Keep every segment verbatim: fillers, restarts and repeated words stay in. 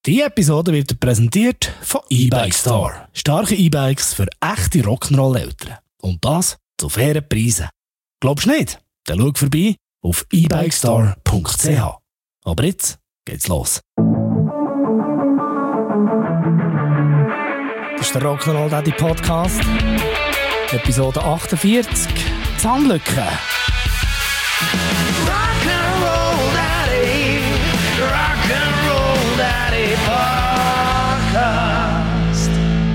Diese Episode wird präsentiert von E-Bike Store. Starke E-Bikes für echte Rock'n'Roll-Eltern. Und das zu fairen Preisen. Glaubst du nicht? Dann schau vorbei auf e bike store punkt c h. Aber jetzt geht's los. Das ist der Rock'n'Roll Daddy Podcast. Episode achtundvierzig. Zahnlücke. Rock'n'Roll Daddy. Rock'n'Roll Daddy Podcast.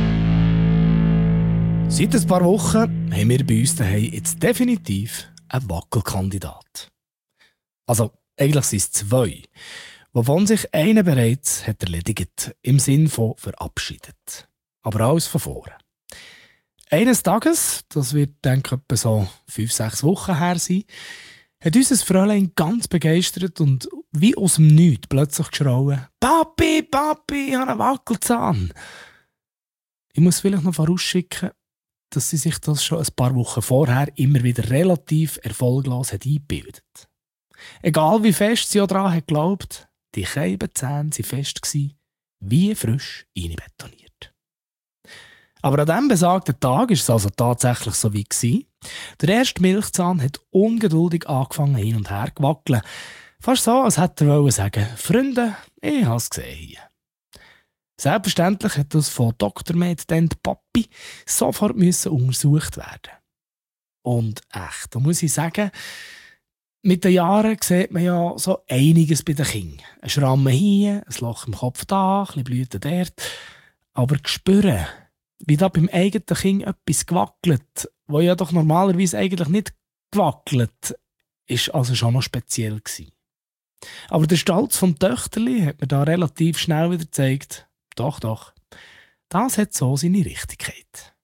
Seit ein paar Wochen haben wir bei uns daheim jetzt definitiv einen Wackelkandidat. Also, eigentlich sind es zwei, wovon sich einer bereits hat erledigt, im Sinn von verabschiedet. Aber alles von vorne. Eines Tages, das wird denke ich etwa so fünf, sechs Wochen her sein, hat unser Fräulein ganz begeistert und wie aus dem Nichts plötzlich geschrauen: «Papi, Papi, ich habe einen Wackelzahn!» Ich muss vielleicht noch vorausschicken, dass sie sich das schon ein paar Wochen vorher immer wieder relativ erfolglos hat eingebildet. Egal wie fest sie auch daran hat geglaubt, die Keibenzähne waren fest gewesen, wie frisch einbetoniert. Aber an diesem besagten Tag war es also tatsächlich so wie gewesen. Der erste Milchzahn hat ungeduldig angefangen hin und her zu wackeln. Fast so, als hätte er sagen: «Freunde, ich habe es gesehen hier.» Selbstverständlich hat das von Doktor Med Papi sofort müssen untersucht werden. Und echt, da muss ich sagen, mit den Jahren sieht man ja so einiges bei den Kindern. Ein Schramm hier, ein Loch im Kopf da, ein bisschen Blüten dort. Aber spüren, wie da beim eigenen Kind etwas gewackelt, wo ja doch normalerweise eigentlich nicht gewackelt, ist also schon noch speziell gewesen. Aber der Stolz vom Töchterli hat mir da relativ schnell wieder gezeigt, doch, doch, das hat so seine Richtigkeit.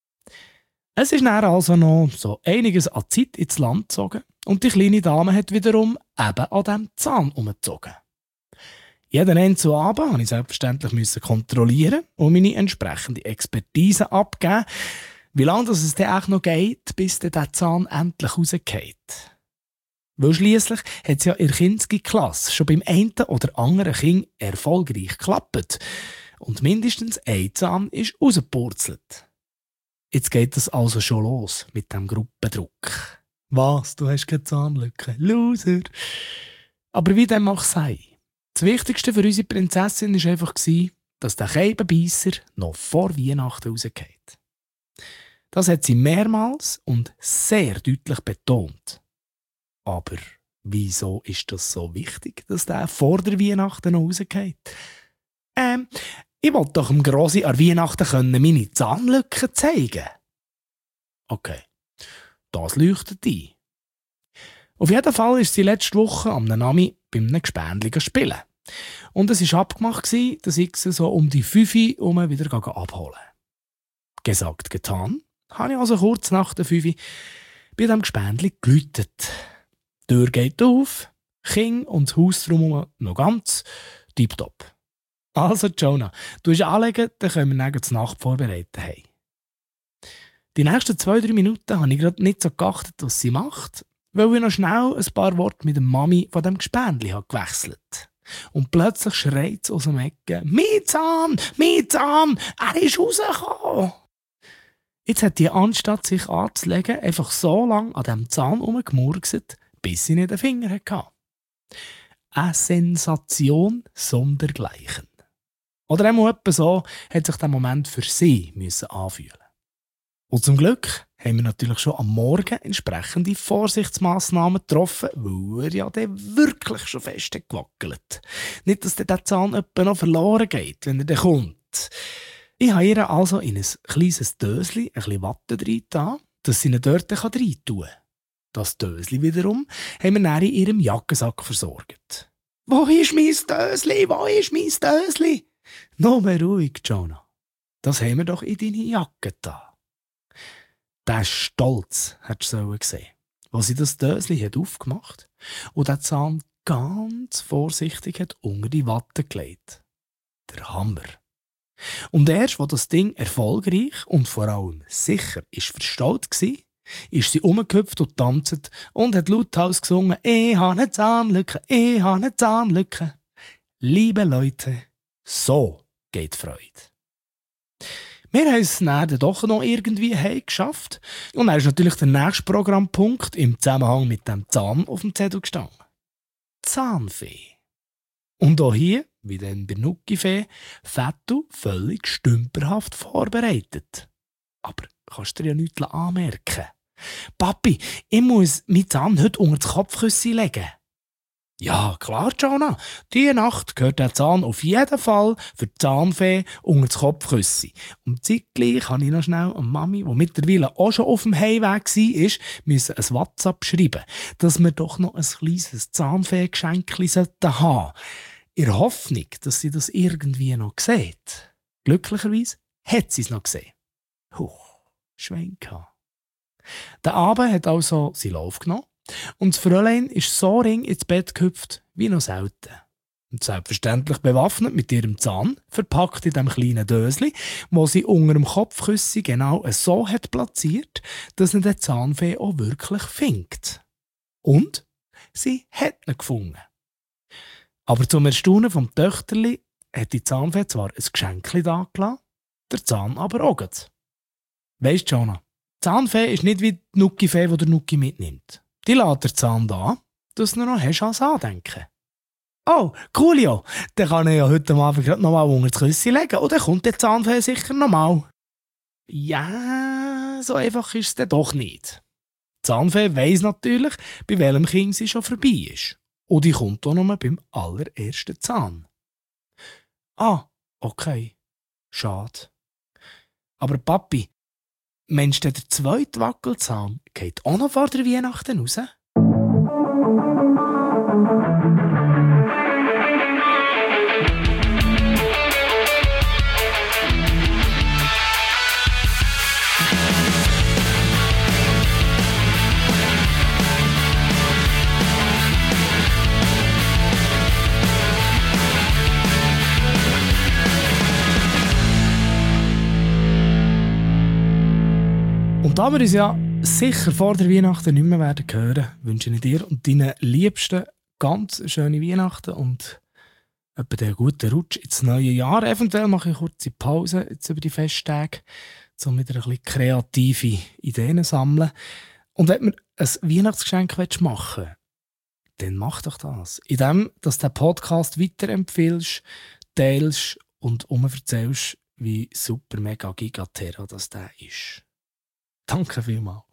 Es ist dann also noch so einiges an Zeit ins Land gezogen und die kleine Dame hat wiederum eben an diesem Zahn umgezogen. Jeden Ende zu Abend musste ich selbstverständlich kontrollieren und meine entsprechende Expertise abgeben, wie lange es dann auch noch geht, bis der Zahn endlich rausgeht. Weil schliesslich hat es ja in der Kinski-Klasse schon beim einen oder anderen Kind erfolgreich geklappt und mindestens ein Zahn ist rausgepurzelt. Jetzt geht es also schon los mit dem Gruppendruck. Was, du hast keine Zahnlücke? Loser! Aber wie dem auch sei, das Wichtigste für unsere Prinzessin war einfach, dass der Keibenbeisser noch vor Weihnachten rausgeht. Das hat sie mehrmals und sehr deutlich betont. Aber wieso ist das so wichtig, dass der vor der Weihnachten noch rausgeht? Ähm, ich wollte doch dem Grossi an Weihnachten können meine Zahnlücken zeigen. Okay, das leuchtet ein. Auf jeden Fall ist sie letzte Woche am Nami bei einem Gespendli spielen. Und es war abgemacht, dass ich sie so um die fünf Uhr wieder abholen. Gesagt, getan, habe ich also kurz nach der fünf bei diesem Gespendli geläutet. Die Tür geht auf, Kind und das Haus drumherum noch ganz tipptopp. Also Jonah, du hast anlegen, dann können wir dann die Nacht vorbereiten. Hey. Die nächsten zwei, drei Minuten habe ich gerade nicht so geachtet, was sie macht, weil ich noch schnell ein paar Worte mit der Mami von dem Gespendli gewechselt. Und plötzlich schreit es aus dem Ecken: «Mein Zahn! Mein Zahn! Er ist rausgekommen!» Jetzt hat die, anstatt sich anzulegen, einfach so lange an diesem Zahn herumgemurkset, bis sie nicht den Finger hatte. Eine Sensation sondergleichen. Oder einmal etwa so hat sich der Moment für sie müssen anfühlen. Und zum Glück haben wir natürlich schon am Morgen entsprechende Vorsichtsmassnahmen getroffen, weil er ja dann wirklich schon fest gewackelt. Nicht, dass der Zahn etwa noch verloren geht, wenn er dann kommt. Ich habe ihr also in ein kleines Döschen ein bisschen Watte reingetan, dass sie ihn dort reintun kann. Das Döschen wiederum haben wir dann in ihrem Jackensack versorgt. «Wo ist mein Döschen? Wo ist mein Döschen?» «Nur mehr ruhig, Jonah. Das haben wir doch in deine Jacke da.» Der Stolz hat sie gesehen, als sie das Döschen hat aufgemacht und den Zahn ganz vorsichtig hat unter die Watte gelegt. Der Hammer. Und erst, als das Ding erfolgreich und vor allem sicher ist verstaut war, ist sie umgehüpft und tanzt und hat lauthals gesungen: «Ich habe eine Zahnlücke, ich habe eine Zahnlücke.» Liebe Leute, So geht Freude. Wir haben es dann doch noch irgendwie heimgeschafft. Und dann ist natürlich der nächste Programmpunkt im Zusammenhang mit dem Zahn auf dem Zettel gestanden. Zahnfee. Und auch hier, wie dann bei Nuckifee, Fettu völlig stümperhaft vorbereitet. Aber kannst du dir ja nichts anmerken. Papi, ich muss meinen Zahn heute unter das Kopfkissen legen. Ja, klar, Jana. Diese Nacht gehört der Zahn auf jeden Fall für die Zahnfee unter das Kopfkissen. Und zeitgleich kann ich noch schnell an Mami, die mittlerweile auch schon auf dem Heimweg war, müssen ein WhatsApp schreiben, dass wir doch noch ein kleines Zahnfee-Geschenkchen haben sollten. In der Hoffnung, dass sie das irgendwie noch sieht. Glücklicherweise hat sie es noch gesehen. Huch, Schwenka. Der Abend hat also seinen Lauf genommen. Und das Fräulein ist so ring ins Bett gehüpft wie noch selten. Und selbstverständlich bewaffnet mit ihrem Zahn, verpackt in dem kleinen Dösli, wo sie unter dem Kopfkissen genau so hat platziert, dass er den Zahnfee auch wirklich findet. Und sie hat ihn gefunden. Aber zum Erstaunen vom Töchterli hat die Zahnfee zwar ein Geschenkchen da gelassen, der Zahn aber auch. Weisst du, Jana, die Zahnfee ist nicht wie die Nuckifee, die der Nucki mitnimmt. Die lässt den Zahn da, dass du noch hast als Andenken. Oh, coolio, dann kann ich ja heute Abend gerade noch mal unter das Küsschen legen und dann kommt der Zahnfee sicher noch mal. Ja, so einfach ist es dann doch nicht. Die Zahnfee weiss natürlich, bei welchem Kind sie schon vorbei ist. Und die kommt auch nur beim allerersten Zahn. Ah, okay. Schade. Aber Papi, meinst du, der zweite Wackelzahn geht auch noch vor der Weihnachten raus? Und da wir uns ja sicher vor der Weihnachten nicht mehr werden hören, wünsche ich dir und deinen Liebsten ganz schöne Weihnachten und etwa einen guten Rutsch ins neue Jahr. Eventuell mache ich kurze Pause jetzt über die Festtage, um wieder ein bisschen kreative Ideen zu sammeln. Und wenn du mir ein Weihnachtsgeschenk machen willst, dann mach doch das. Indem, dass du den Podcast weiterempfiehlst, teilst und erzählst, wie super mega gigaterra das der ist. Danke vielmals.